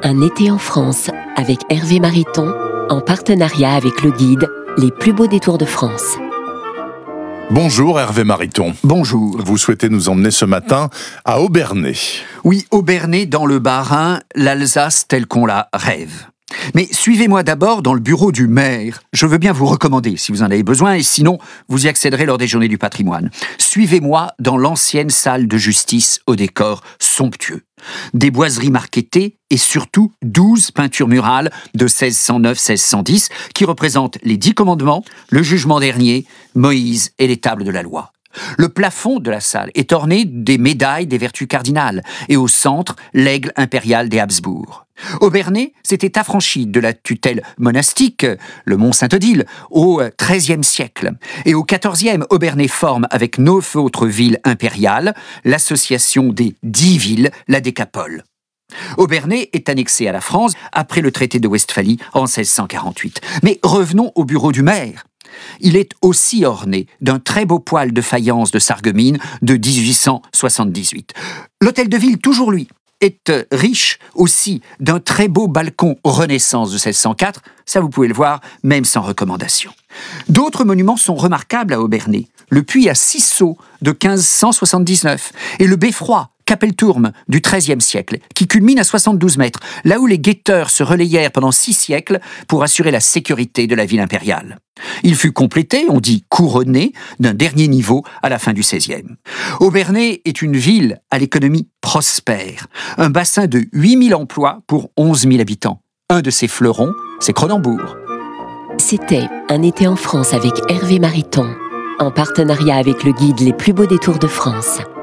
Un été en France avec Hervé Mariton, en partenariat avec le guide Les plus beaux détours de France. Bonjour Hervé Mariton. Bonjour. Vous souhaitez nous emmener ce matin à Obernai. Oui, Obernai dans le Bas-Rhin, l'Alsace telle qu'on la rêve. Mais suivez-moi d'abord dans le bureau du maire. Je veux bien vous recommander si vous en avez besoin, et sinon, vous y accéderez lors des Journées du patrimoine. Suivez-moi dans l'ancienne salle de justice au décor somptueux. Des boiseries marquetées et surtout 12 peintures murales de 1609-1610 qui représentent les 10 commandements, le jugement dernier, Moïse et les tables de la loi. Le plafond de la salle est orné des médailles des vertus cardinales et au centre, l'aigle impérial des Habsbourg. Obernai s'était affranchi de la tutelle monastique, le mont Saint-Odile, au XIIIe siècle. Et au XIVe, Obernai forme avec 9 autres villes impériales l'association des 10 villes, la Décapole. Obernai est annexé à la France après le traité de Westphalie en 1648. Mais revenons au bureau du maire. Il est aussi orné d'un très beau poêle de faïence de Sarreguemines de 1878. L'hôtel de ville, toujours lui, est riche aussi d'un très beau balcon Renaissance de 1604, ça vous pouvez le voir, même sans recommandation. D'autres monuments sont remarquables à Obernai. Le puits à 6 seaux de 1579 et le beffroi Capelturm du XIIIe siècle, qui culmine à 72 mètres, là où les guetteurs se relayèrent pendant 6 siècles pour assurer la sécurité de la ville impériale. Il fut complété, on dit couronné, d'un dernier niveau à la fin du XVIe. Obernai est une ville à l'économie prospère, un bassin de 8000 emplois pour 11 000 habitants. Un de ses fleurons, c'est Cronenbourg. C'était Un été en France avec Hervé Mariton, en partenariat avec le guide Les plus beaux détours de France.